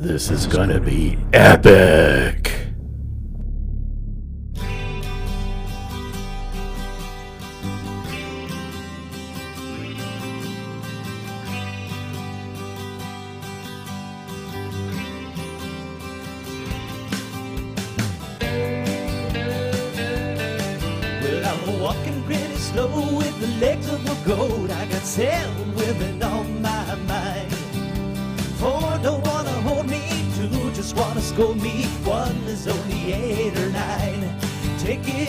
This is gonna be epic. Well, I'm walking pretty slow with the legs of a goat. I got 7 women on my mind. 4 don't wanna hold me, 2 just wanna scold me. 1 is only 8 or 9. Take it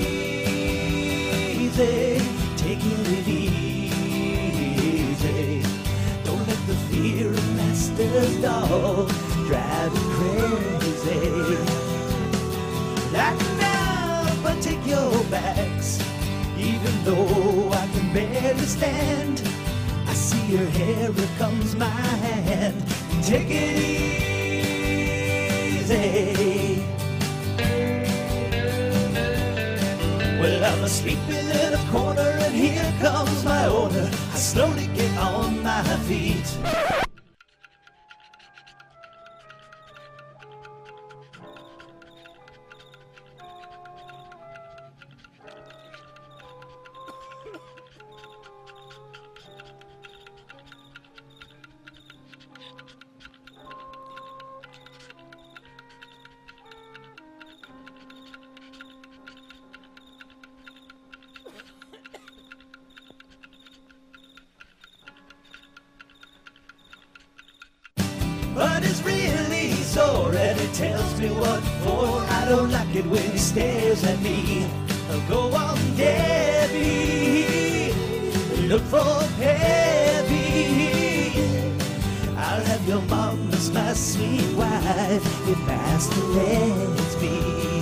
easy, taking it easy. Don't let the fear of master's dog drive you crazy. Lighten up and take your backs, even though I can barely stand. I see your hair, here comes my hand. Take it easy. Well, I'm sleeping in a corner and here comes my owner. I slowly get on my feet. But it's really sore and it tells me what for. I don't like it when he stares at me. Go on, Debbie, look for Peppy. I'll have your mom as my sweet wife if Master lets me.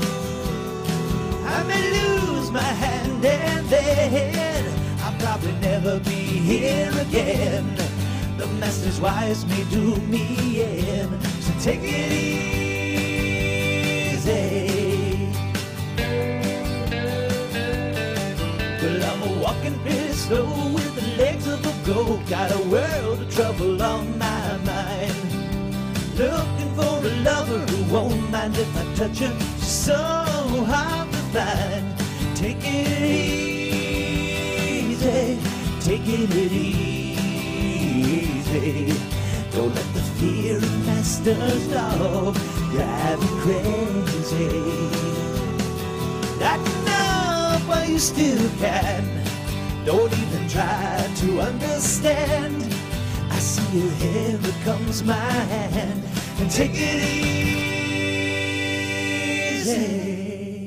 I may lose my hand and then I'll probably never be here again. The master's wives may do me in, so take it easy. Well, I'm walking pretty slow with the legs of a goat. Got a world of trouble on my mind. Looking for a lover who won't mind if I touch her. She's so hard to find. Take it easy, taking it easy. Don't let the fear of master's dog drive you crazy. Lighten up while you still can. Don't even try to understand. I see your hair, here comes my hand. And take it easy.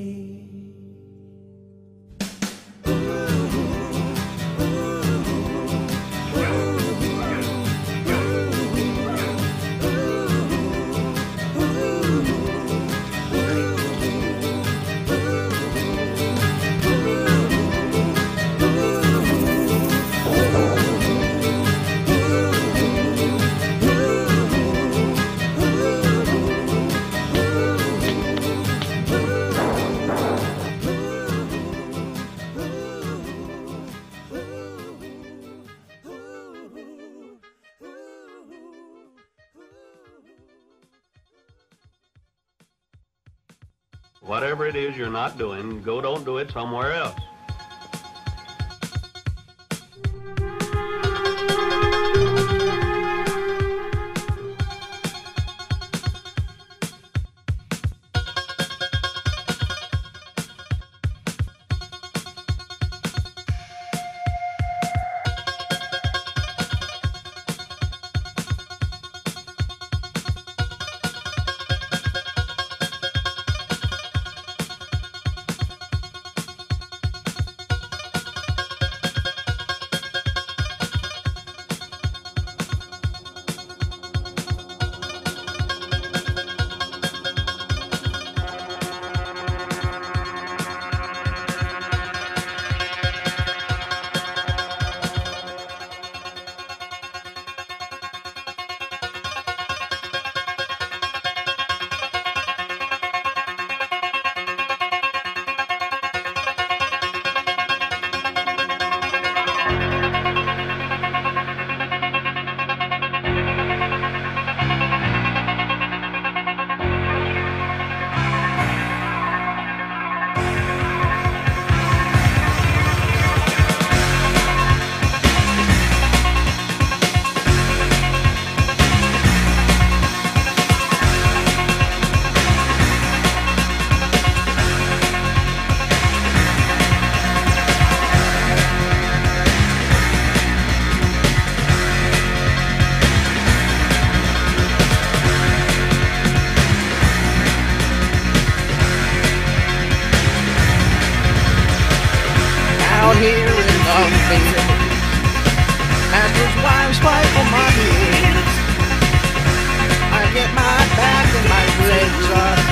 Whatever it is you're not doing, don't do it somewhere else.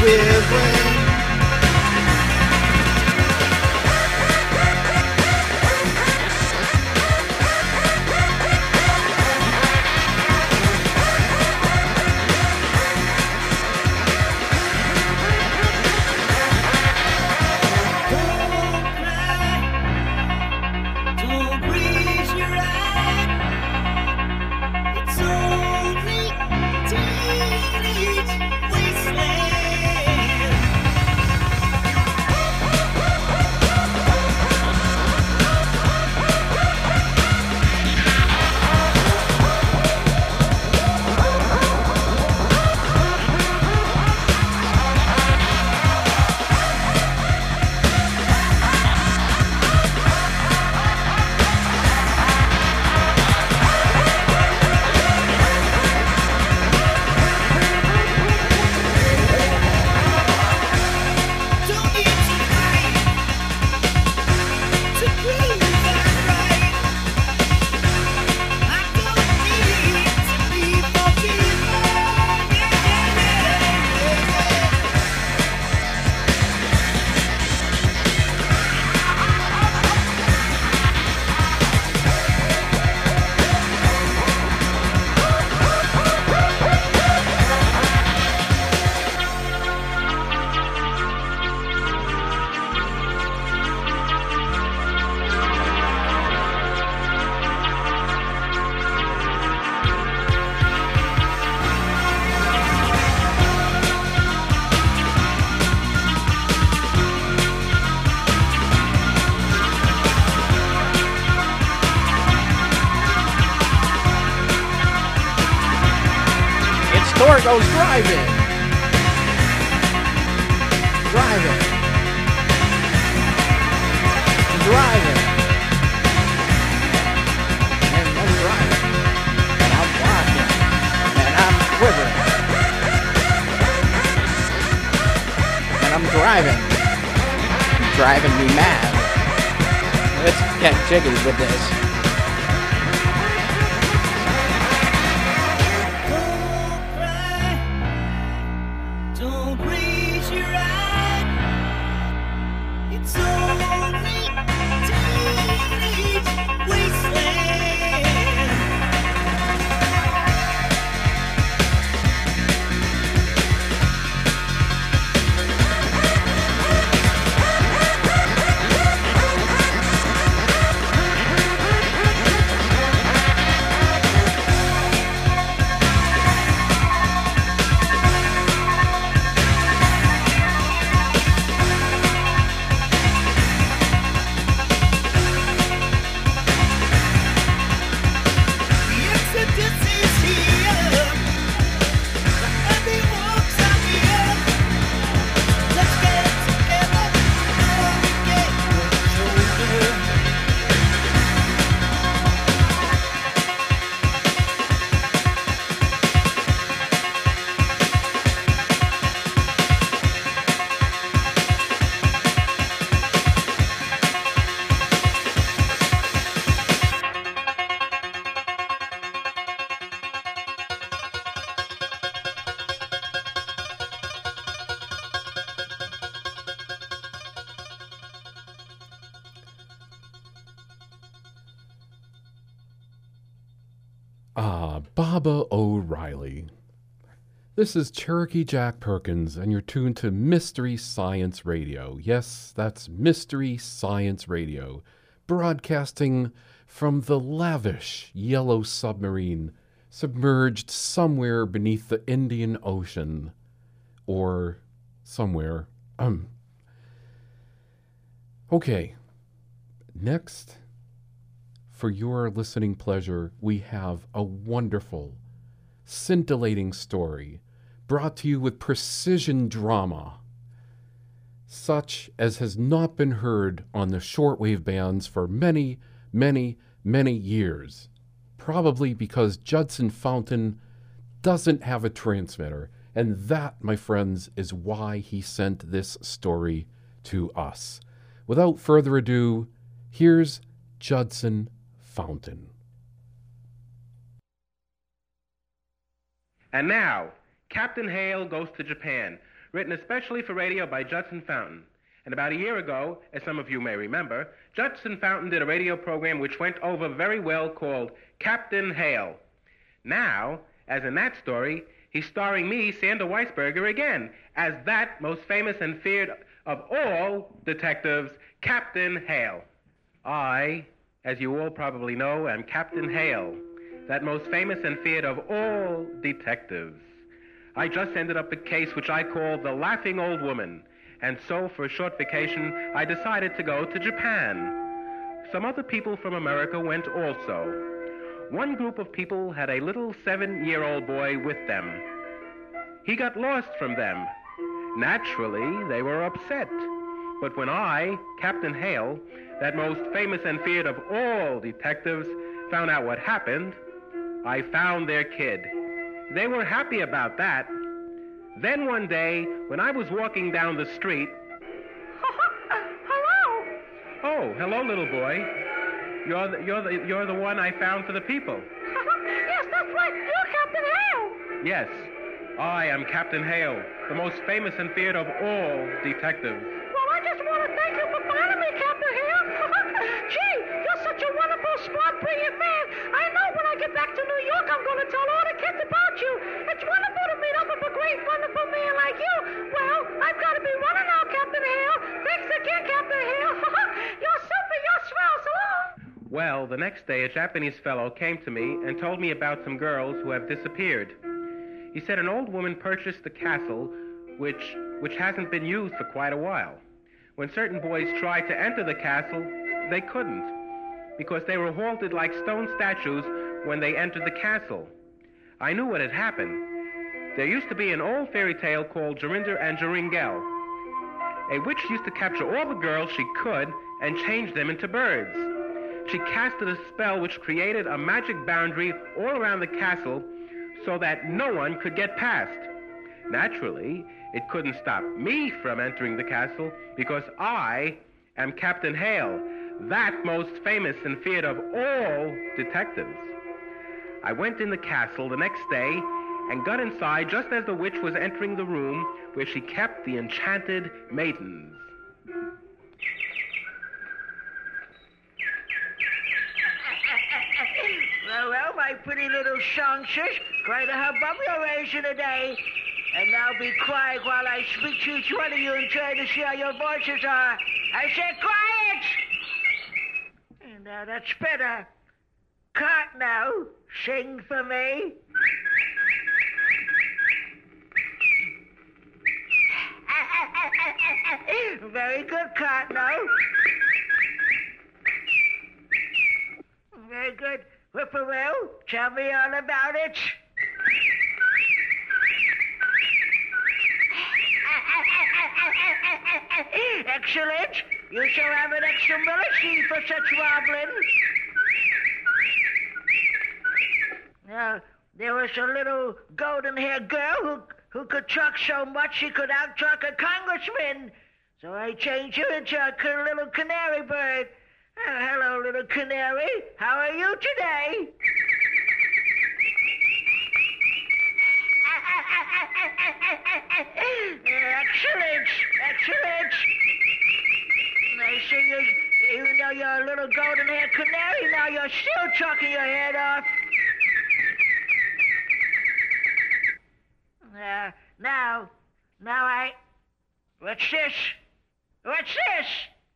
quivering. Goes driving. Driving. Driving. And I'm driving. And I'm walking. And I'm quivering. And I'm driving. Driving me mad. Let's get jiggy with this. Baba O'Reilly. This is Cherokee Jack Perkins, and you're tuned to Mystery Science Radio. Yes, that's Mystery Science Radio, broadcasting from the lavish yellow submarine submerged somewhere beneath the Indian Ocean. Or somewhere. Okay. Next, for your listening pleasure, we have a wonderful, scintillating story brought to you with precision drama, such as has not been heard on the shortwave bands for many, many, many years. Probably because Judson Fountain doesn't have a transmitter. And that, my friends, is why he sent this story to us. Without further ado, here's Judson Fountain. And now, Captain Hale goes to Japan, written especially for radio by Judson Fountain. And about a year ago, as some of you may remember, Judson Fountain did a radio program which went over very well called Captain Hale. Now, as in that story, he's starring me, Sander Weisberger, again, as that most famous and feared of all detectives, Captain Hale. I, as you all probably know, am Captain Hale, that most famous and feared of all detectives. I just ended up a case which I call The Laughing Old Woman, and so for a short vacation, I decided to go to Japan. Some other people from America went also. One group of people had a little 7-year-old boy with them. He got lost from them. Naturally, they were upset. But when I, Captain Hale, that most famous and feared of all detectives, found out what happened, I found their kid. They were happy about that. Then one day, when I was walking down the street... Hello! Oh, hello, little boy. You're the one I found for the people. Yes, that's right. You're Captain Hale. Yes, I am Captain Hale, the most famous and feared of all detectives. Well, I just want to thank you for finding me, Captain Hale. Gee, you're such a wonderful, smart, brilliant man. I know when I get back to New York, I'm going to tell all the kids about you. It's wonderful to meet up with a great, wonderful man like you. Well, I've got to be running now, Captain Hale. Thanks again, Captain Hale. You're super, you're swell. So long. Well, the next day, a Japanese fellow came to me and told me about some girls who have disappeared. He said an old woman purchased the castle, which hasn't been used for quite a while. When certain boys tried to enter the castle, they couldn't, because they were halted like stone statues when they entered the castle. I knew what had happened. There used to be an old fairy tale called Jorinda and Joringel. A witch used to capture all the girls she could and change them into birds. She casted a spell which created a magic boundary all around the castle so that no one could get past. Naturally, it couldn't stop me from entering the castle because I am Captain Hale, that most famous and feared of all detectives. I went in the castle the next day and got inside just as the witch was entering the room where she kept the enchanted maidens. Well, my pretty little songsters, quite a hubbub you're raising today. And now be quiet while I speak to each one of you and try to see how your voices are. I said quiet! And now that's better. Cut now. Sing for me. Very good, Cardinal. Very good. Whippoorwill, tell me all about it. Excellent. You shall have an extra military for such wobbling. Now, there was a little golden-haired girl who could truck so much she could out-truck a congressman. So I changed her into a little canary bird. Hello, little canary. How are you today? Excellent. Excellent. I see you, even though you're a little golden-haired canary, now you're still trucking your head off. Now what's this? What's this?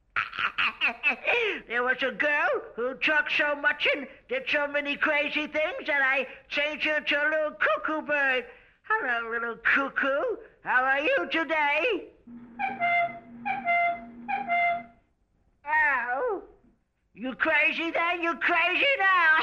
There was a girl who trucked so much and did so many crazy things that I changed her to a little cuckoo bird. Hello, little cuckoo. How are you today? Oh, you crazy then? You crazy now?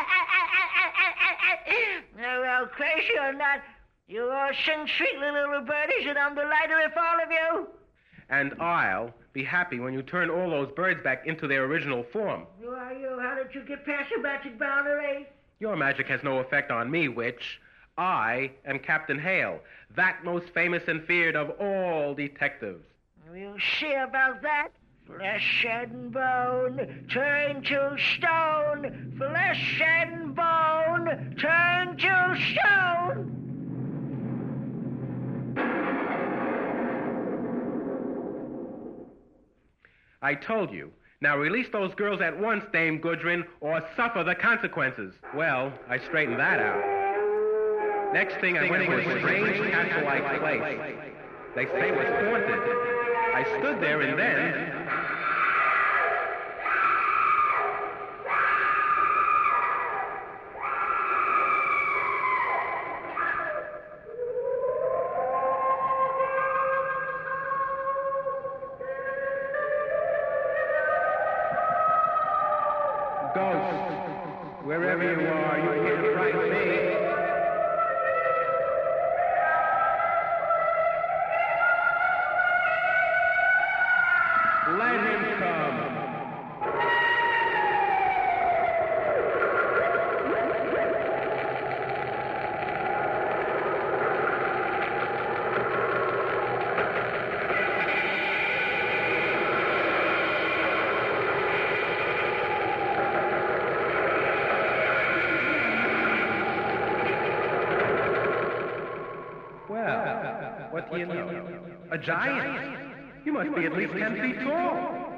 Well, crazy or not, you all sing sweetly, little birdies, and I'm delighted with all of you. And I'll be happy when you turn all those birds back into their original form. Who are you? How did you get past the magic boundary? Your magic has no effect on me, witch. I am Captain Hale, that most famous and feared of all detectives. We'll see about that. Flesh and bone, turn to stone. Flesh and bone, turn to stone. I told you. Now release those girls at once, Dame Gudrun, or suffer the consequences. Well, I straightened that out. Next thing I went to a strange castle-like place. They say it was haunted. I stood there and then... Ghost, wherever you are, you can't frighten me. Let him come. Well, what do you know? A giant? You must be at least 10 feet tall.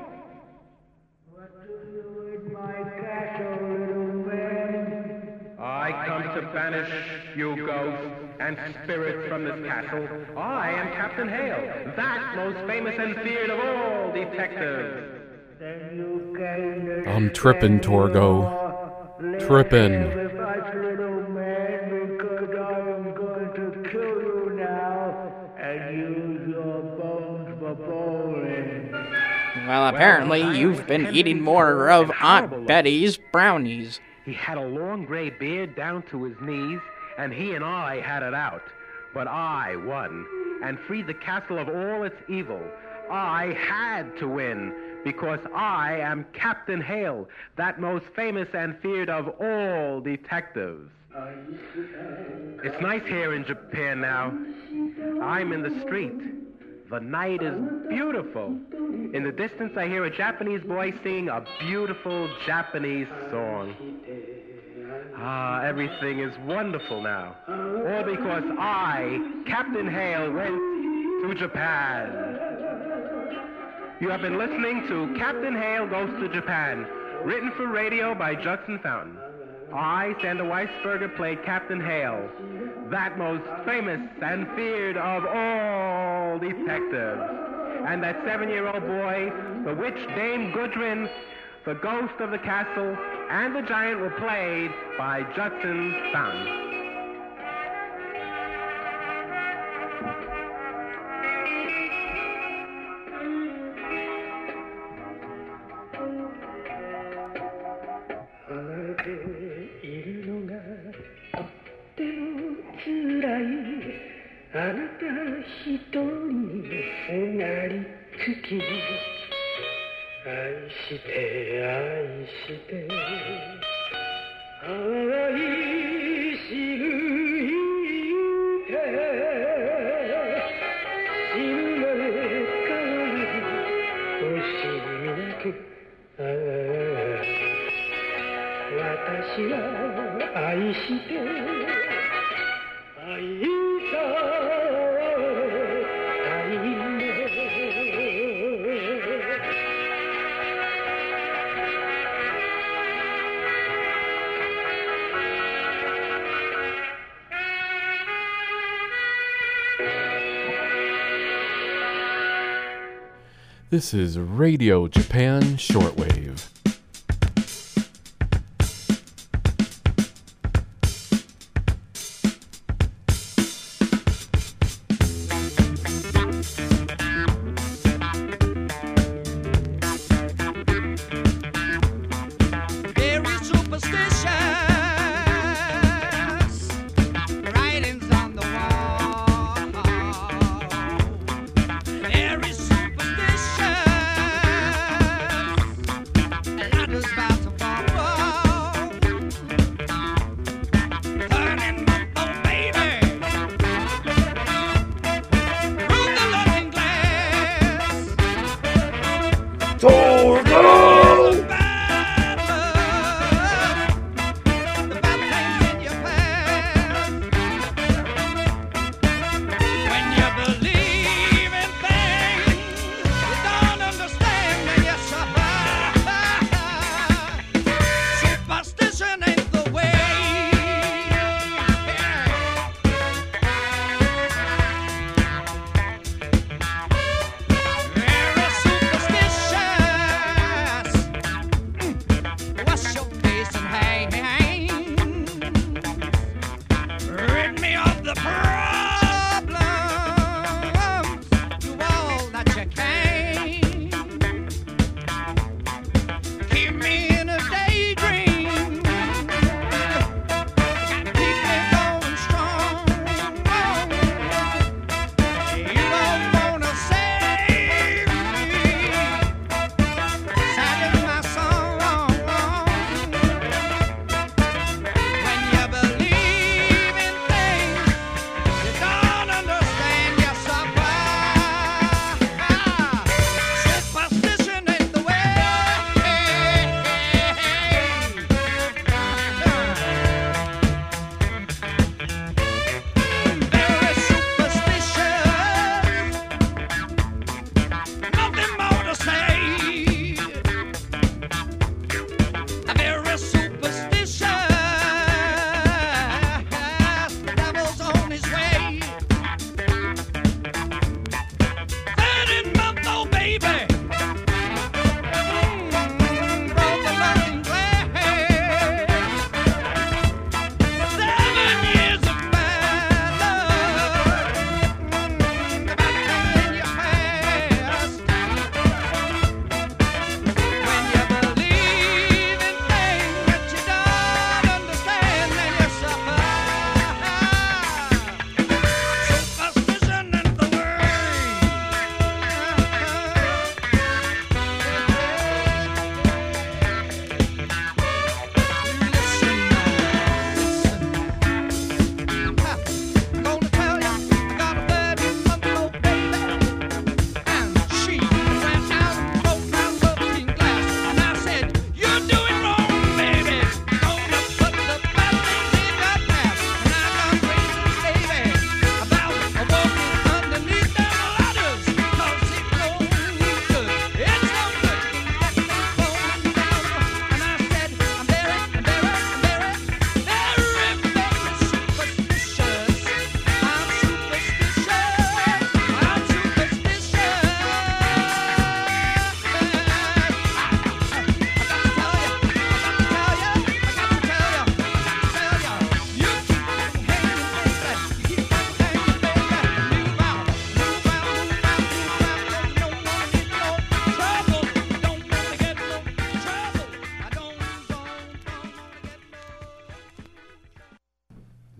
What do you in my castle, little man? I come to banish you ghosts and spirits from this castle. I am Captain Hale, that most famous and feared of all detectives. Then you can I'm tripping, Torgo. Tripping. with us, little man, because I am going to kill you now and use your bones for bowling. Well, apparently you've been eating more of Aunt Betty's brownies. He had a long gray beard down to his knees, and he and I had it out. But I won, and freed the castle of all its evil. I had to win, because I am Captain Hale, that most famous and feared of all detectives. It's nice here in Japan now. I'm in the street. The night is beautiful. In the distance, I hear a Japanese boy singing a beautiful Japanese song. Ah, everything is wonderful now. All because I, Captain Hale, went to Japan. You have been listening to Captain Hale Goes to Japan, written for radio by Judson Fountain. I, Sander Weisberger, played Captain Hale, that most famous and feared of all detectives. And that 7-year-old boy, the witch Dame Gudrun, the ghost of the castle, and the giant were played by Judson Fountain. This is Radio Japan Shortwave.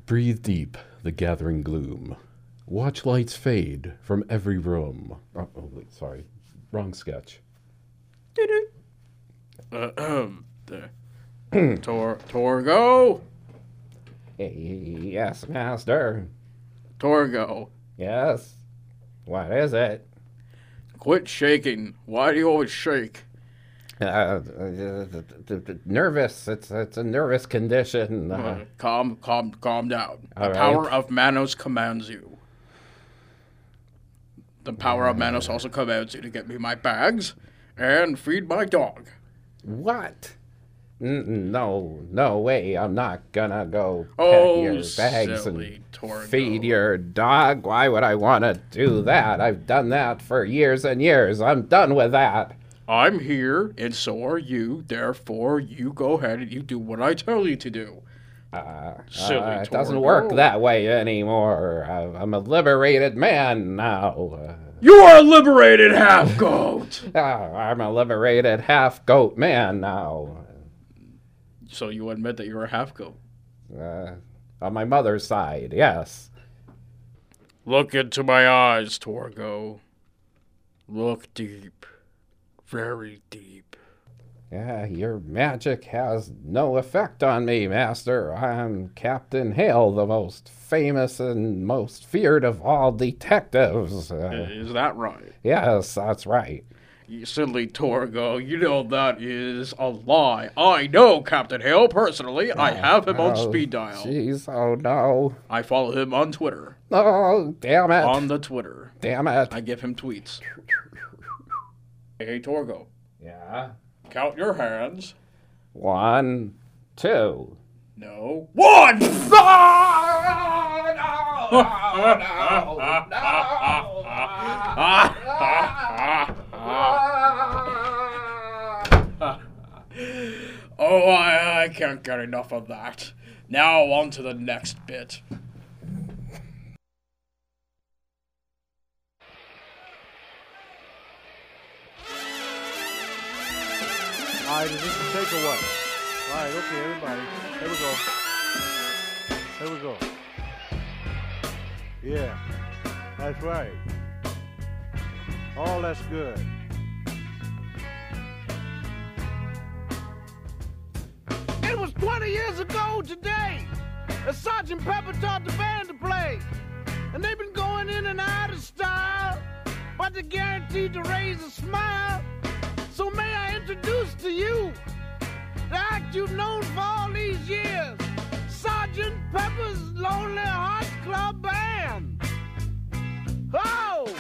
Breathe deep the gathering gloom. Watch lights fade from every room. Oh, wait, sorry. Wrong sketch. Torgo? Yes, master. Torgo, Yes. What is it? quit shaking. Why do you always shake? Nervous. It's a nervous condition. Calm down. All The power right. of Manos commands you. The power of Manos also commands you to get me my bags and feed my dog. What? No way. I'm not gonna go Oh, pet your bags silly and Torgo. feed your dog. Why would I want to do that? I've done that for years and years. I'm done with that. I'm here, and so are you. Therefore, you go ahead and you do what I tell you to do. Silly It doesn't Torgo. work that way anymore. I'm a liberated man now. You are a liberated half-goat! I'm a liberated half-goat man now. So you admit that you're a half-goat. On my mother's side, yes. Look into my eyes, Torgo. Look deep. Very deep. Yeah, your magic has no effect on me, Master. I'm Captain Hale, the most famous and most feared of all detectives. Is that right? Yes, that's right. You silly Torgo, you know that is a lie. I know Captain Hale personally. I have him on speed dial. Jeez, oh no. I follow him on Twitter. Oh, damn it. On the Twitter. Damn it. I give him tweets. Hey, Torgo, Yeah. count your hands. 1, 2. No. 1! Oh, I can't get enough of that. Now on to the next bit. All right, is this a take or what? All right, okay, everybody. Here we go. Yeah, that's right. Oh, that's good. It was 20 years ago today that Sergeant Pepper taught the band to play. And they've been going in and out of style, but they're guaranteed to raise a smile. So may I introduce to you the act you've known for all these years, Sergeant Pepper's Lonely Hearts Club Band. Oh!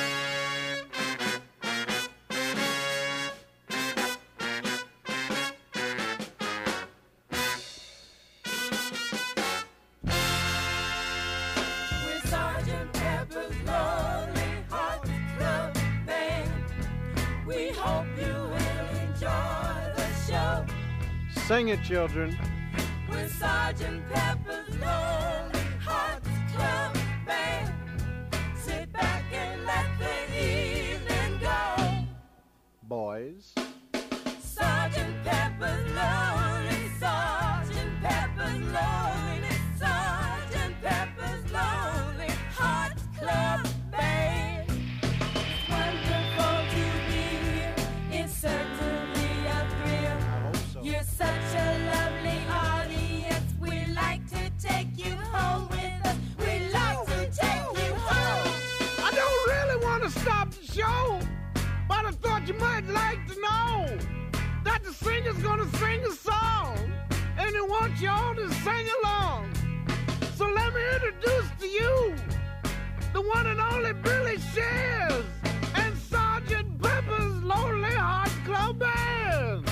With Sergeant Pepper's Lonely Hearts Club Band, we hope you will enjoy the show. Sing it, children. With Sergeant Pepper's Lonely Hearts Club Band, sit back and let the evening go. Boys. Sergeant Pepper's Lonely, Sergeant Pepper's Lonely, Sergeant Pepper's Lonely Hearts Club Band. It's wonderful to be here. It's certainly a thrill. I hope so. You're such a lovely audience. We like to take you home with us. We like to take you home. I don't really want to stop the show, but I thought you might like to know that the singer's gonna sing a song, and he wants you all to sing along. So let me introduce to you the one and only Billy Shears and Sergeant Pepper's Lonely Hearts Club Band.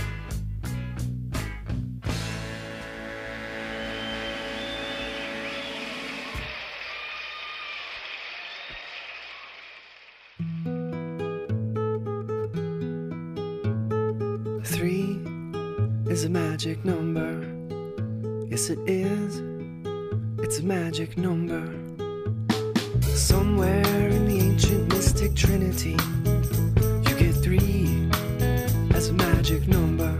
Three is a magic number. Yes, it is. It's a magic number. Somewhere in the ancient mystic trinity, you get 3 as a magic number.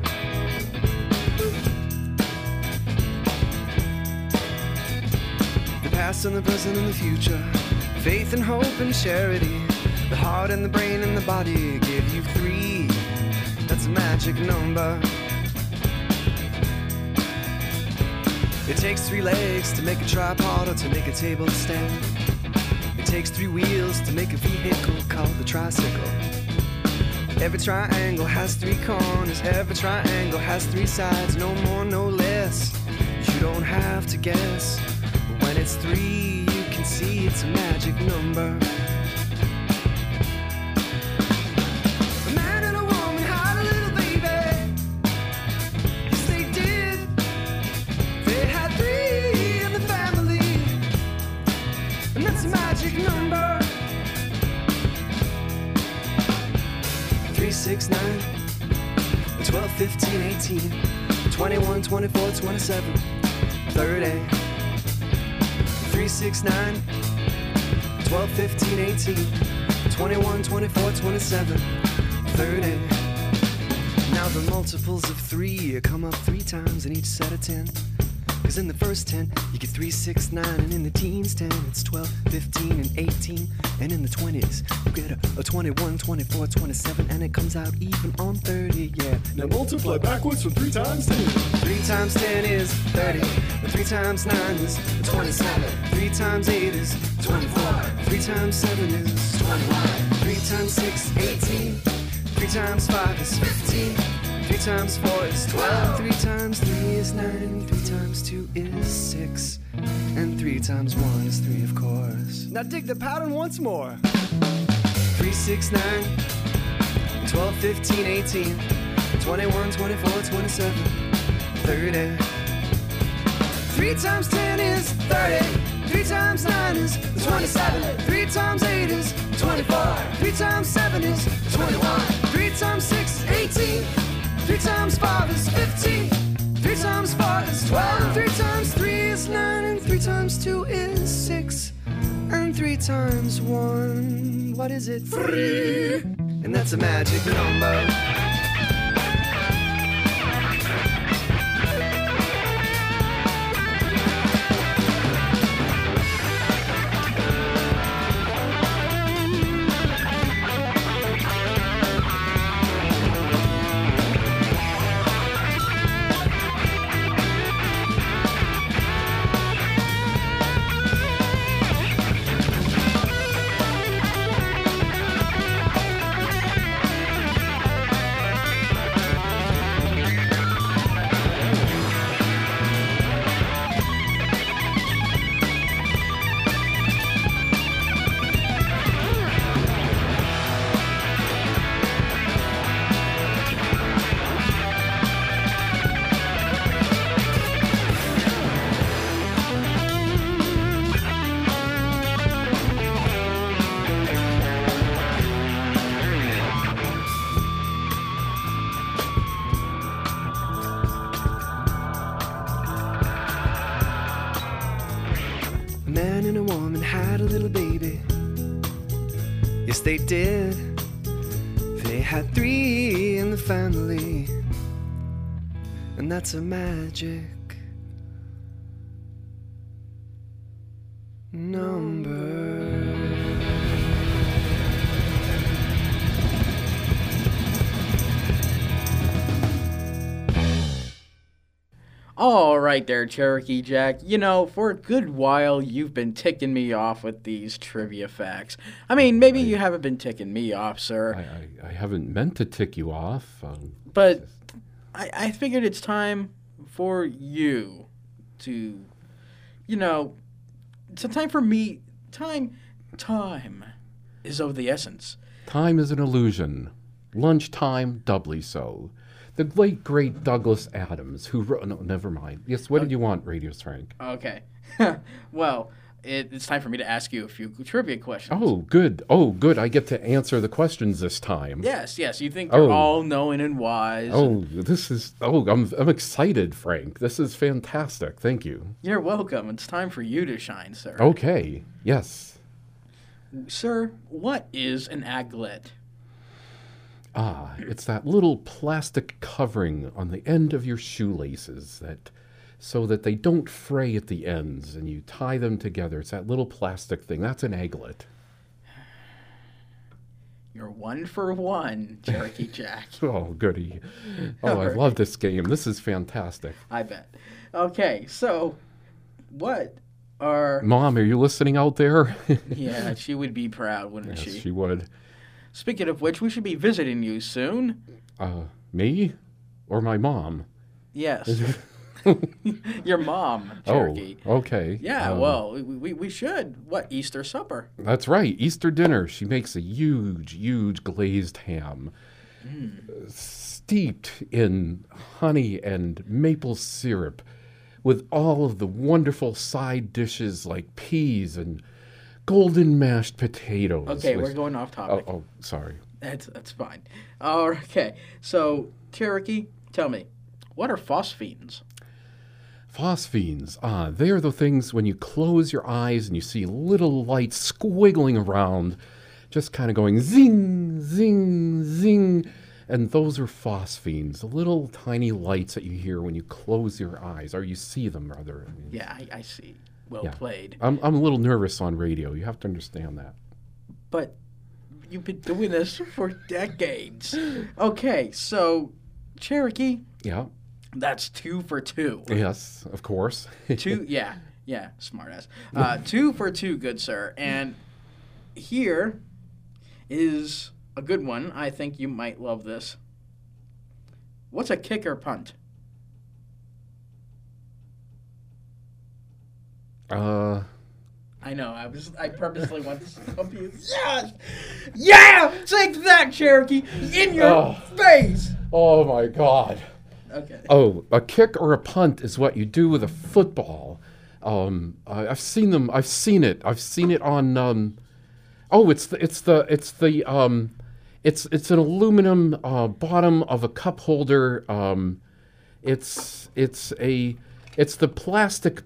past and the present and the future. Faith and hope and charity. The heart and the brain and the body give you 3. That's a magic number. It takes 3 legs to make a tripod or to make a table stand. It takes 3 wheels to make a vehicle called the tricycle. Every triangle has 3 corners. Every triangle has 3 sides. No more, no less. You don't have to guess. But when it's 3, you can see it's a magic number. A man and a woman had a little baby. Yes, they did. They had 3 in the family. And that's a magic number. 3, 6, 9, 12, 15, 18, 21, 24, 27, 30. 3, 6, 9, 12, 15, 18, 21, 24, 27, 30. Now the multiples of 3 come up 3 times in each set of 10. Cause in the first 10, you get 3, 6, 9, and in the teens 10, it's 12, 15, and 18. And in the 20s, you get a 21, 24, 27, and it comes out even on 30, yeah. Now multiply backwards from 3 times 10. 3 times 10 is 30, and 3 times 9 is 27. 3 times 8 is 24, 3 times 7 is 21. 3 times 6, 18, 3 times 5 is 15. 3 times 4 is 12, 3 times 3 is 9, 3 times 2 is 6, and 3 times 1 is 3, of course. Now dig the pattern once more. 3, 6, 9, 12, 15, 18, 21, 24, 27, 30. 3 times 10 is 30, 3 times 9 is 27, 3 times 8 is 24, 3 times 7 is 21, 3 times 6, 18, 3 times 5 is 15, 3 times 4 is 12, 3 times 3 is 9, and 3 times 2 is 6, and 3 times 1, what is it? 3, and that's a magic number. Man and a woman had a little baby. Yes, they did. They had 3 in the family. And that's a magic number. All right there, Cherokee Jack. You know, for a good while, you've been ticking me off with these trivia facts. I mean, maybe you haven't been ticking me off, sir. I haven't meant to tick you off. But I figured it's time for you to, you know, it's a time for me. Time is of the essence. Time is an illusion. Lunchtime, doubly so. The late, great Douglas Adams, who wrote... No, never mind. Yes, what did you want, Radius Frank? Okay. Well, it's time for me to ask you a few trivia questions. Oh, good. I get to answer the questions this time. Yes. You think you're all knowing and wise. I'm excited, Frank. This is fantastic. Thank you. You're welcome. It's time for you to shine, sir. Okay. Yes. Sir, what is an aglet? It's that little plastic covering on the end of your shoelaces that so that they don't fray at the ends, and you tie them together. It's that little plastic thing. That's an egglet. You're 1 for 1, Cherokee Jack. Oh, goody. Oh, I love this game. This is fantastic. I bet. Okay, so what are... Mom, are you listening out there? Yeah, she would be proud, wouldn't Yes, she? she would. Speaking of which, we should be visiting you soon. Me? Or my mom? Yes. Your mom, Cherokee. Oh, okay. Yeah, well, we should. What, Easter supper? That's right, Easter dinner. She makes a huge, huge glazed ham, steeped in honey and maple syrup, with all of the wonderful side dishes like peas and golden mashed potatoes. Okay, we're going off topic. Oh, sorry. That's fine. Okay, so, Cherokee, tell me, what are phosphenes? Phosphenes, they are the things when you close your eyes and you see little lights squiggling around, just kind of going zing, zing, zing. And those are phosphenes, the little tiny lights that you hear when you close your eyes, or you see them, rather. Yeah, I see. Well played. I'm a little nervous on radio. You have to understand that. But you've been doing this for decades. Okay, so, Cherokee. Yeah. That's 2 for 2. Yes, of course. 2, yeah, smartass. 2 for 2, good sir. And here is a good one. I think you might love this. What's a kick or punt? I know. I purposely want to stump you. Yes! Yeah! Take that, Cherokee! In your face! Oh, my God. Okay. Oh, a kick or a punt is what you do with a football. I've seen them. I've seen it on. It's an aluminum bottom of a cup holder. It's the plastic.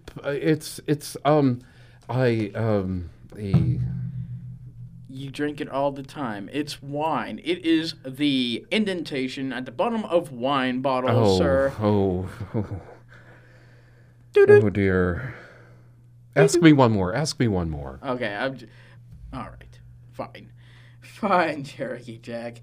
You drink it all the time. It's wine. It is the indentation at the bottom of wine bottles, sir. Oh dear. Ask me one more. Okay, all right. Fine, Cherokee Jack.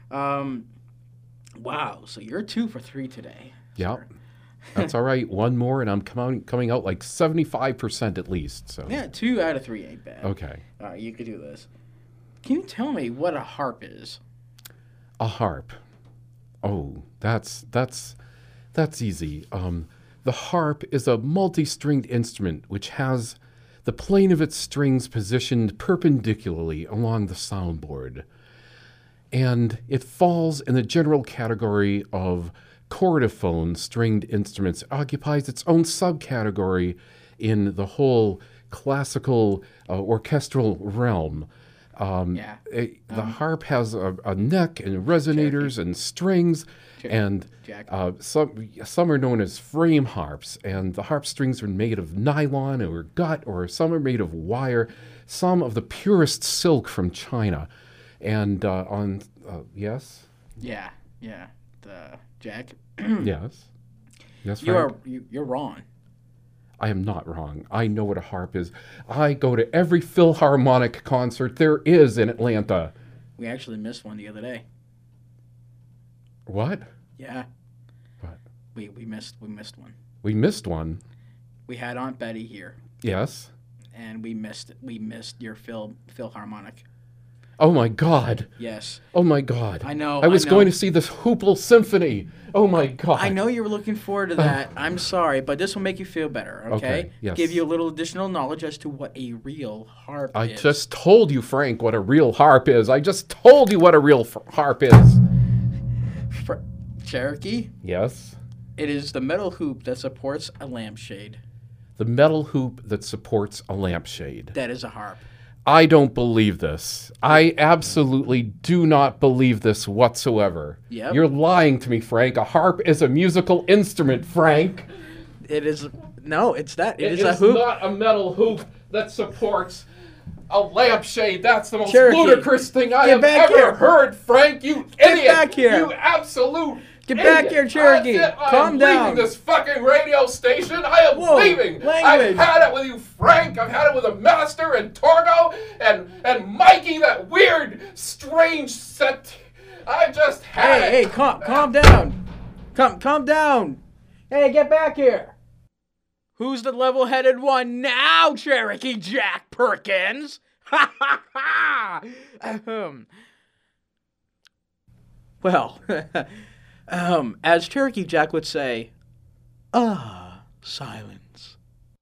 Wow, so you're 2 for 3 today. Yeah. Sir. That's all right. One more, and I'm coming out like 75% at least. So yeah, 2 out of 3 ain't bad. Okay. All right, you could do this. Can you tell me what a harp is? A harp. Oh, that's easy. The harp is a multi-stringed instrument which has the plane of its strings positioned perpendicularly along the soundboard. And it falls in the general category of chordophone stringed instruments. It occupies its own subcategory in the whole classical orchestral realm. The harp has a neck and resonators and strings, and some are known as frame harps, and the harp strings are made of nylon or gut, or some are made of wire, some of the purest silk from China. And yes? Yeah. Jack? Yes, Frank? You're wrong. I am not wrong. I know what a harp is. I go to every Philharmonic concert there is in Atlanta. We actually missed one the other day. What? Yeah. What? We missed one. We missed one? We had Aunt Betty here. Yes. And we missed your Philharmonic. Oh my God. Yes. Oh my God. I know. I was going to see the Hoople Symphony. Oh my God. I know you were looking forward to that. I'm sorry, but this will make you feel better, okay? Yes. Give you a little additional knowledge as to what a real harp is. I just told you, Frank, what a real harp is. I just told you what a real harp is. Cherokee? Yes? It is the metal hoop that supports a lampshade. The metal hoop that supports a lampshade. That is a harp. I don't believe this. I absolutely do not believe this whatsoever. Yep. You're lying to me, Frank. A harp is a musical instrument, Frank. It is... No, it's that. It is a hoop. Not a metal hoop that supports a lampshade. That's the most Cherokee, ludicrous thing I have back ever here. heard, Frank. You Get idiot. back here. You absolute Get back here, Cherokee. That's it. Calm down. I'm leaving this fucking radio station. I am Whoa, leaving. language. I've had it with you, Frank. I've had it with the Master and Torgo and Mikey, that weird, strange set. I just had it. Hey, calm down. Calm down. Hey, get back here. Who's the level-headed one now, Cherokee Jack Perkins? Ha ha ha! Well, as Cherokee Jack would say, silence.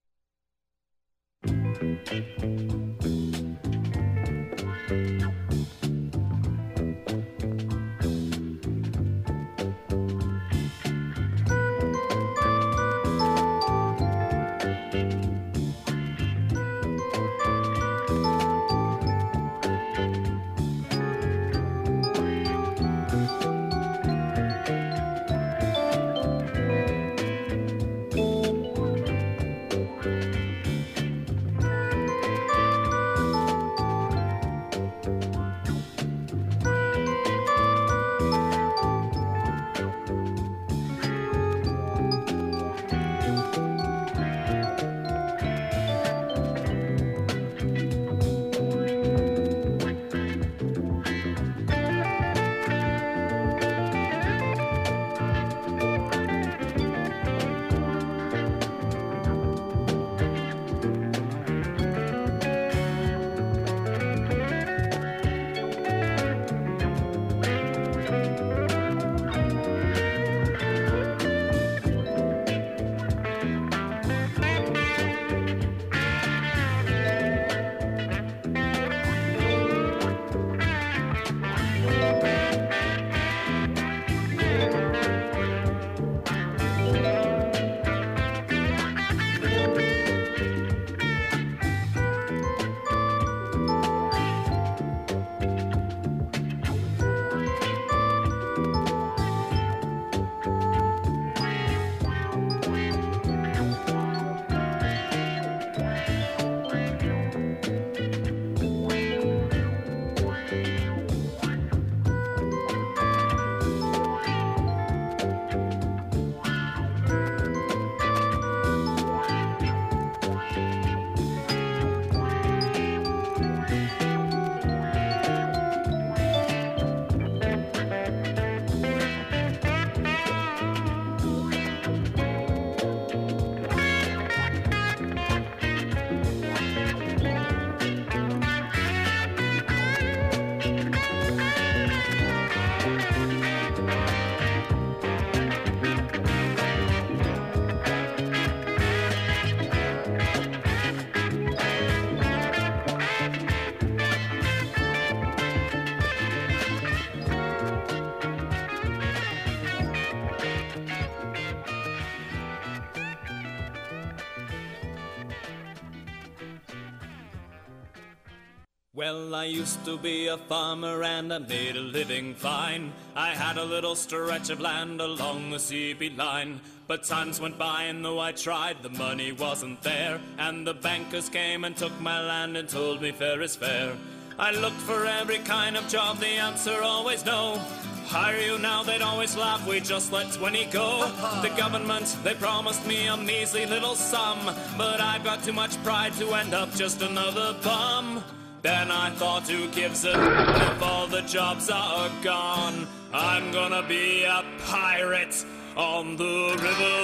Well, I used to be a farmer and I made a living fine. I had a little stretch of land along the CB line. But times went by and though I tried, the money wasn't there. And the bankers came and took my land and told me fair is fair. I looked for every kind of job, the answer always no. Hire you now, they'd always laugh, we just let 20 go. The government, they promised me a measly little sum. But I've got too much pride to end up just another bum. Then I thought, who gives a if all the jobs are gone? I'm gonna be a pirate on the river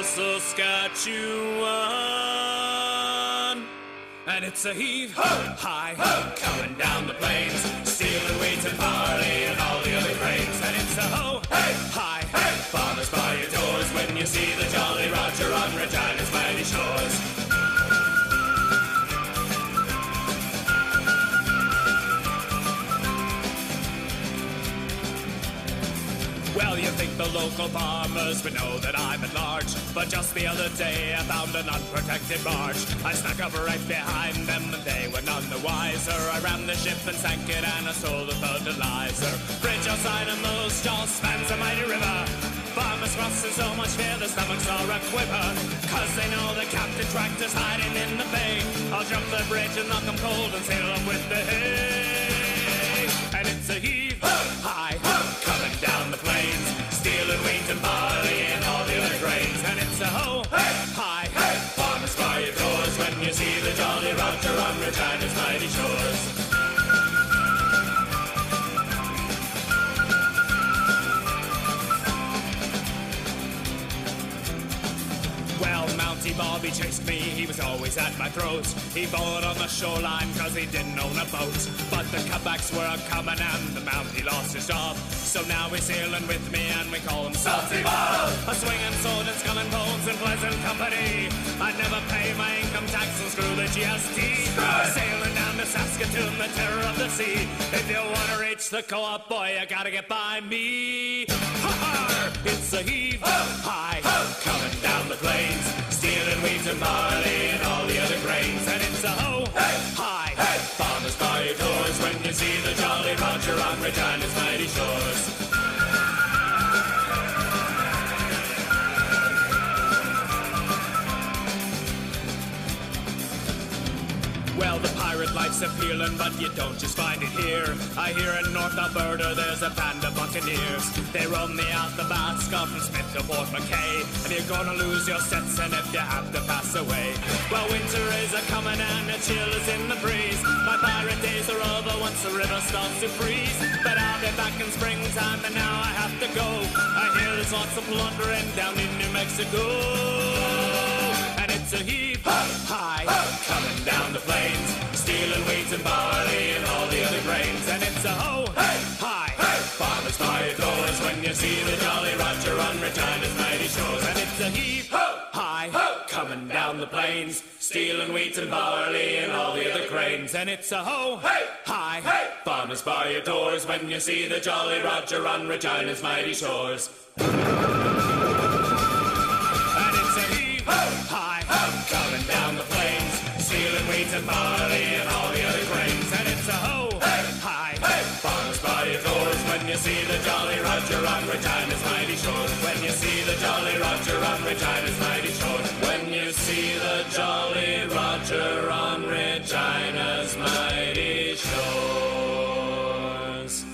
Saskatchewan. And it's a heave-high coming down the plains, stealing wheat and barley and all the other grains. And it's a ho-high farmers by your doors when you see the Jolly Roger on Regina's mighty shores. Well, you think the local farmers would know that I'm at large, but just the other day I found an unprotected barge. I snuck up right behind them and they were none the wiser. I rammed the ship and sank it and I stole the fertilizer. Bridge outside of Moose-Jaw spans a mighty river. Farmers cross in so much fear their stomachs are a quiver, 'cause they know the Captain Tractor's hiding in the bay. I'll jump the bridge and knock 'em cold and sail up with the hay. And it's a heave-high coming down the plains, stealing wheat and barley you see the Jolly Roger on Regina's mighty shores. Well, Mountie Bobby chased me, he was always at my throat. He bowled on the shoreline cause he didn't own a boat. But the cutbacks were a-comin' and the Mountie lost his job. So now he's sailing with me and we call him Salty Bob. A swinging sword and skull and bones in pleasant company. I never pay my income tax and screw the GST. Sailing down to Saskatoon, the terror of the sea. If you wanna reach the co-op, boy, you gotta get by me. Ha-ha! It's a heave, high, coming down the plains, stealing wheat and barley and all the other grains. And it's a ho, high, farmers by your doors when you see the Jolly Roger on Regina's mighty shores. Well, the pirate life's appealing, but you don't just find it here. I hear in North Alberta there's a band of buccaneers. They roam the Athabasca from Smith to Port McKay. And you're gonna lose your sense and if you have to pass away. Well, winter is a-comin' and a chill is in the breeze. My pirate days are over once the river starts to freeze. But I'll be back in springtime and now I have to go. I hear there's lots of plundering down in New Mexico. And it's a heave, high, coming down the plains, stealing wheat and barley and all the other grains. And it's a ho, high, farmers by your doors when you see the Jolly Roger on Regina's mighty shores. And it's a heave, high, coming down the plains, stealing wheat and barley and all the other grains. And it's a ho, high, farmers by your doors when you see the Jolly Roger on Regina's mighty shores. Coming down the plains, stealing wheat and barley and all the other grains. And it's a ho, high, farmers by your doors when you see the Jolly Roger on Regina's mighty shores. When you see the Jolly Roger on Regina's mighty shores. When you see the Jolly Roger on Regina's mighty shores.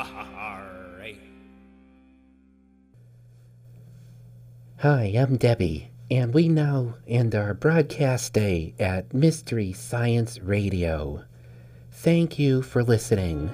Hi, I'm Debbie. And we now end our broadcast day at Mystery Science Radio. Thank you for listening.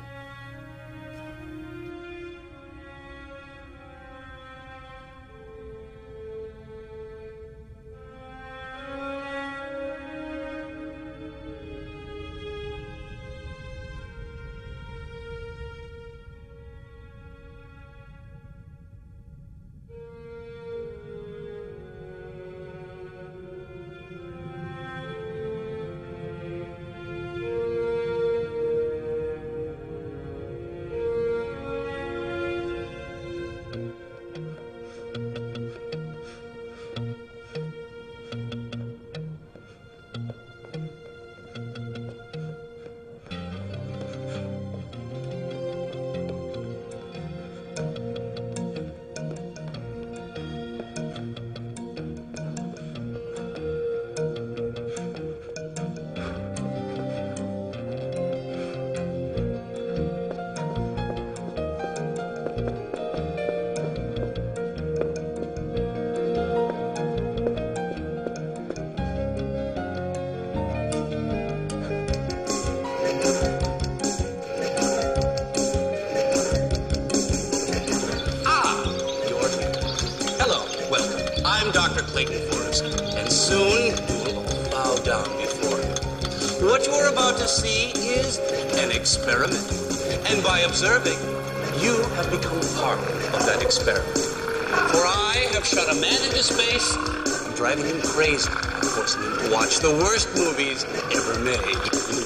Dr. Clayton Forrest, and soon you will all bow down before him. What you are about to see is an experiment, and by observing, you have become part of that experiment. For I have shot a man into space, driving him crazy, forcing him to watch the worst movies ever made.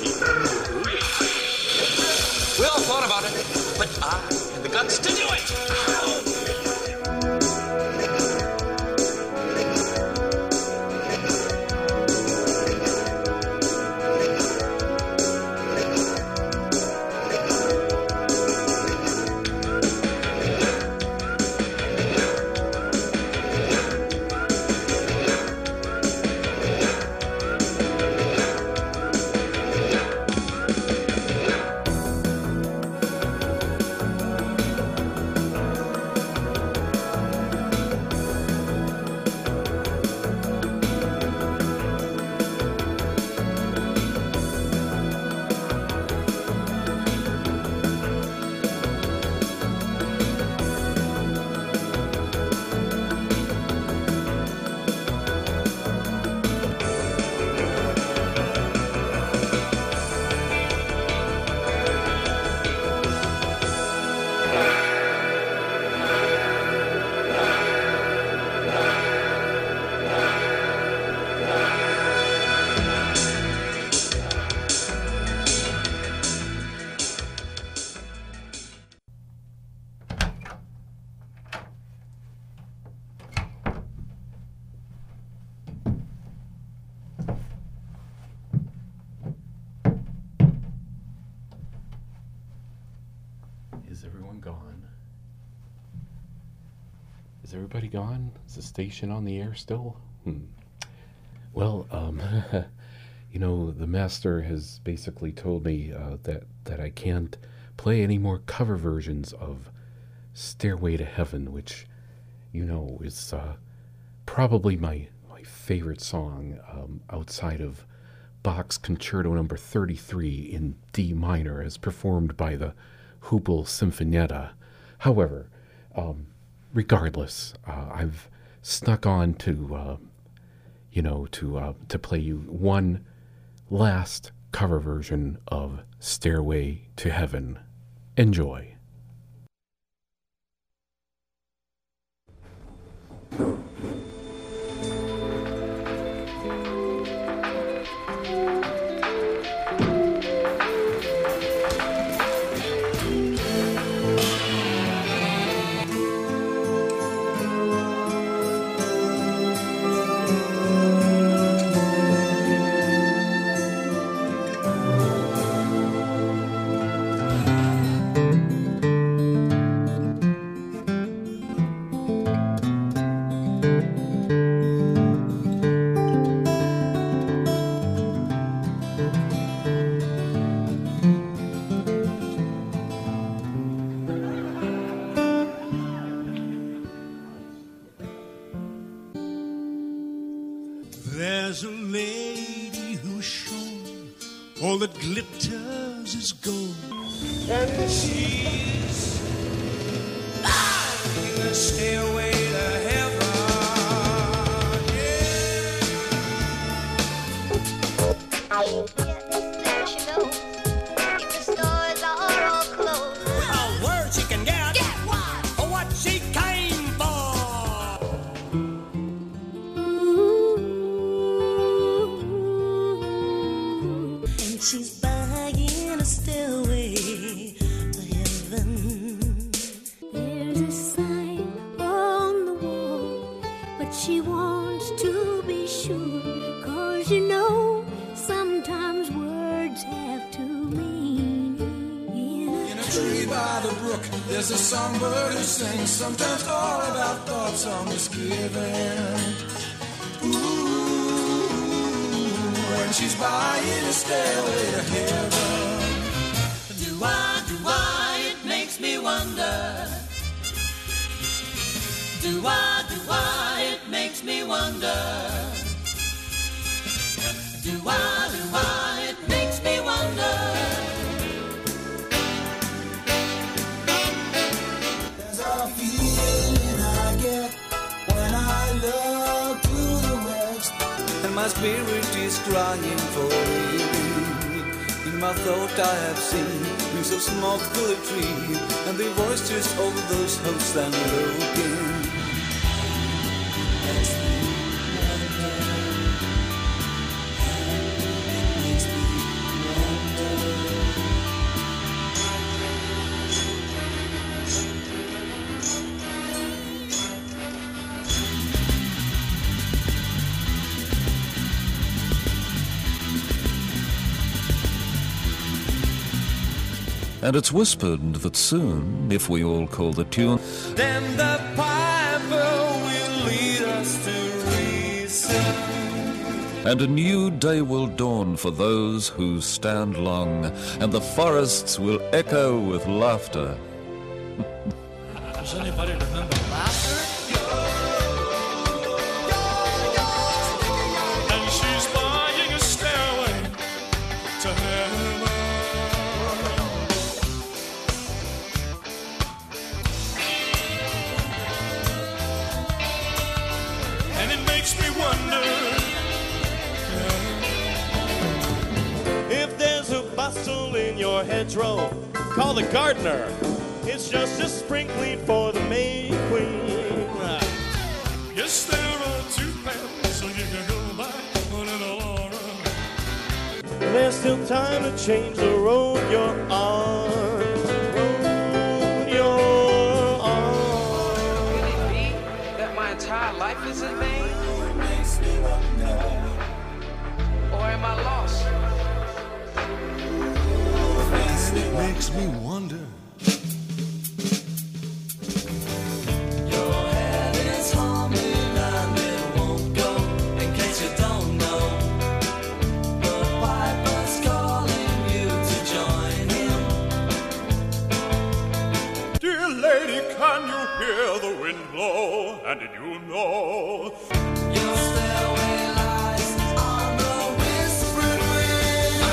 We all thought about it, but I had the guts to do it. Is everybody gone? Is the station on the air still? Well, you know, the master has basically told me that I can't play any more cover versions of Stairway to Heaven, which, you know, is probably my favorite song outside of Bach's Concerto No. 33 in D minor, as performed by the Hubel Sinfonietta. However, regardless, I've snuck on to, to play you one last cover version of Stairway to Heaven. Enjoy. There's a lady who's shown all that glitters is gold, and she's in the stairway to heaven. There she goes. If the stores are all closed, well, where she can get what she came for. she's buying a stairway to heaven. There's a sign on the wall, but she wants to be sure, 'cause you know sometimes words have two meanings. In a tree by the brook, there's a songbird who sings, sometimes all of our thoughts are misgiven. When she's buying a stairway to heaven. Do I, it makes me wonder. Do I, it makes me wonder. Do I, it makes me wonder. There's a feeling I get when I look through the west, and my spirit is crying for rain. In my thought I have seen wings of smoke through the tree, and the voices of those hosts stand looking. And it's whispered that soon, if we all call the tune, Then the piper will lead us to reason. and a new day will dawn for those who stand long, and the forests will echo with laughter. Does anybody remember laughter? And she's buying a stairway to heaven. And it makes me wonder if there's a bustle in your hedgerow, call the gardener. It's just a sprinkling for the May Queen. Yes, there are two plans, so you can go by one in the Laura. There's still time to change the road you're on. Road you're on. Could it be that my entire life is in vain? Or am I lost? and it makes me wonder. You're heading and did you know? Your stairway lies on the whispering wind.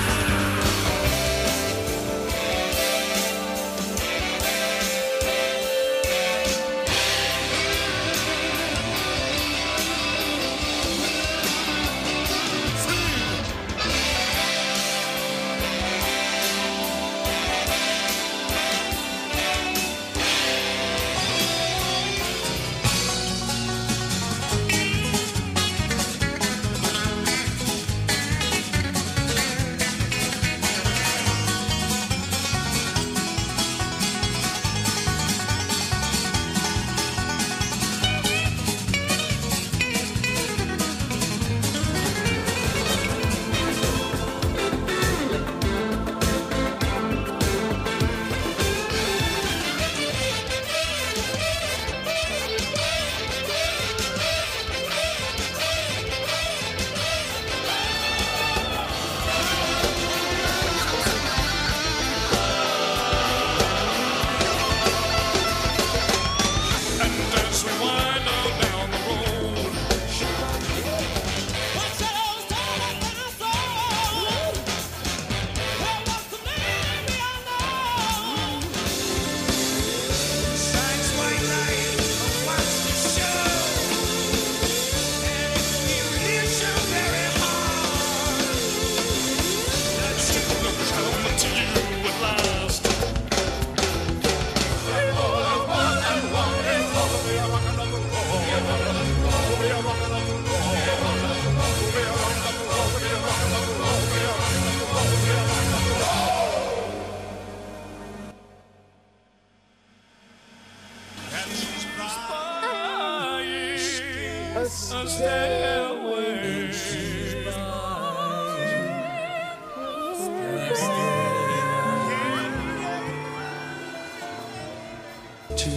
To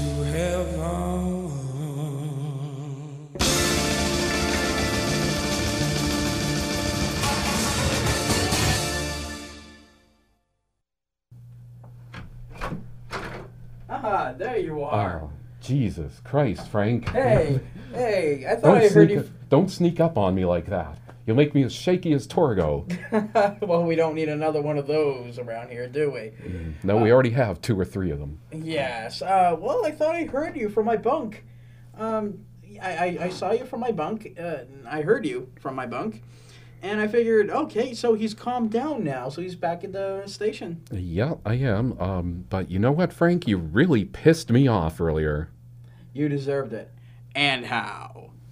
heaven. Ah, there you are. Oh, Jesus Christ, Frank. Hey, I thought I heard you. Don't sneak up on me like that. You'll make me as shaky as Torgo. Well, we don't need another one of those around here, do we? No, we already have 2 or 3 of them. Yes. Well, I thought I heard you from my bunk. I saw you from my bunk. I heard you from my bunk. And I figured, okay, so he's calmed down now, so he's back at the station. Yeah, I am. But you know what, Frank? You really pissed me off earlier. You deserved it. And how?